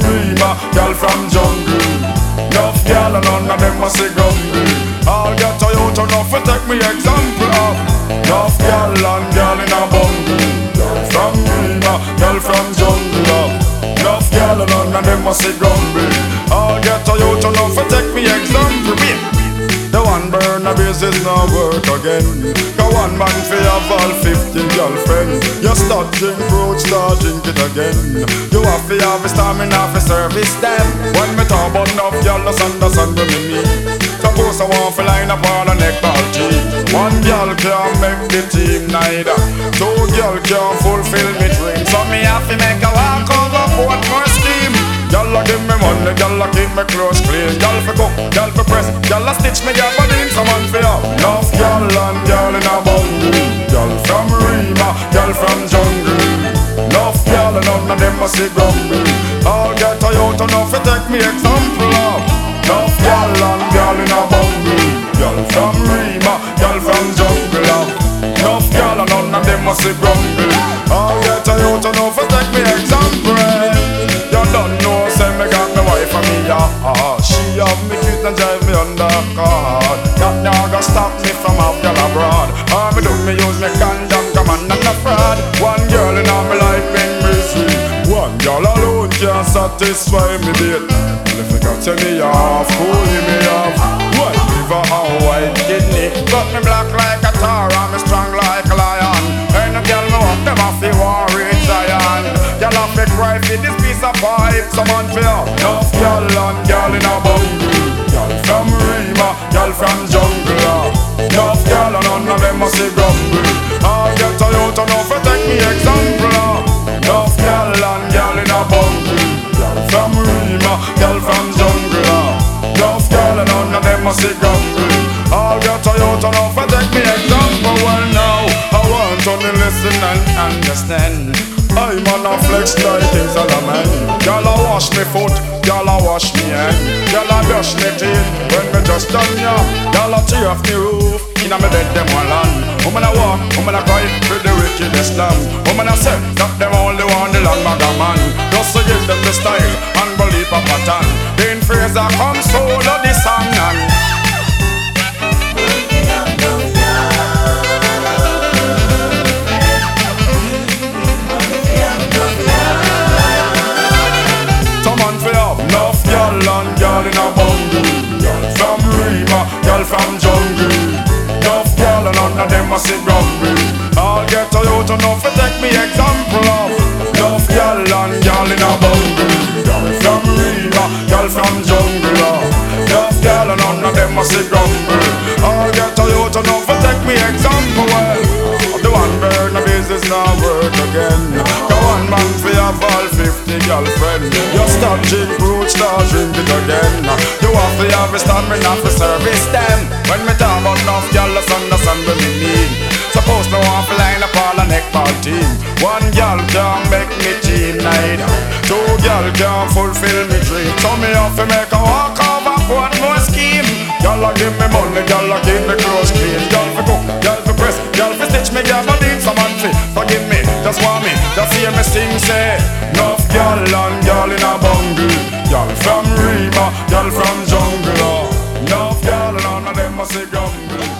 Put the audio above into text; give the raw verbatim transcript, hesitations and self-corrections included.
Rima, girl from jungle. Enough girl and none of them must say grumble. All get Toyota enough to take me example of. Enough girl and girl in a bungle. Girl from Rima, girl from jungle. Enough girl and none of them must say grumble. All get Toyota enough to take me example. The one burner basis now work again. Cause one man fi have all fifty girlfriend. You start drink road, start drink it again. You have to have a stamina fi service them. When me talk about enough girl, just understand what me mean. Suppose I want to line up all a neck ball team. One girl can't make the team neither. Two girl can't fulfill me dream. So me have to make a walk over both more scheme. Y'all a give me money, y'all a keep me clothes clean. Y'all fi cook, y'all fi press, y'all a stitch me your body in some man fi have. Enough y'all and y'all in a bungle. Y'all from Rima, y'all from jungle. Enough y'all and none of them must see grumble. All get Toyota enough fi take me example of. Enough y'all and y'all in a bungle. Y'all from Rima, y'all from jungle. Enough y'all and none of them must see grumble. All get Toyota enough fi take me example. You don't know, say me got my wife and me, yeah. uh, She have me kids and drive me under car. That now gonna stop me from out girl abroad. All me do me use me condom, come on, not a fraud. One girl in all my life bring misery. One girl alone can't satisfy me date. If you got to me off, cooling me off. One liver and white kidney. Got me black like a tar and me strong like a lion. Ain't no girl me want them off the war in Zion. Y'all have to cry for this piece of pipe. Someone feel enough y'all and y'all in a bungle. Y'all from Rima, y'all from jungle. Enough y'all and none of them must see grumble. All get Toyota enough to take me example. Enough y'all and y'all in a bungle. Y'all from Rima, y'all from jungle. Enough y'all and none of them must see grumble. All get Toyota enough to take me example. Well now, I want to listen and understand. I'm on a flex like things all a man. Y'all a wash me foot, y'all a wash me hand. Y'all a brush me teeth when me just done ya. Y'all a tear off me roof, inna me bed them one land. Woman a walk, woman a cry for the wickedest lamb. Woman a say that them only want the land maga man. Just to give them the style and believe a pattern. Then Fraser come solo the song and and y'all in a bungle. Y'all from Rima, y'all from jungle. Enough y'all and none of them must see grumble. All get Toyota enough to take me example of. Enough y'all and y'all in a bungle. Y'all from Rima, y'all from jungle. Enough y'all and none of them must see grumble. All get Toyota enough to take me example. Well, the one burn of business now work again. The one man fi have all fifty girlfriend. You start drink root, start drink it again. You have to have a stamina for service them. When me talk about enough y'all, just understand what me mean. Suppose me want to line up all a neck ball team. One girl can't make me team neither. Two girl can't fulfill me dream. So me have to make a walk over one more scheme. Y'all a give me money, y'all a keep me clothes clean. Y'all fi cook, y'all fi press, y'all fi stitch me, y'all fi need someone fi forgive me, just want me, just hear me sing say. Enough y'all and y'all in a bungle. Y'all from Rima, y'all from jungle. Enough y'all and none of them must say grumble.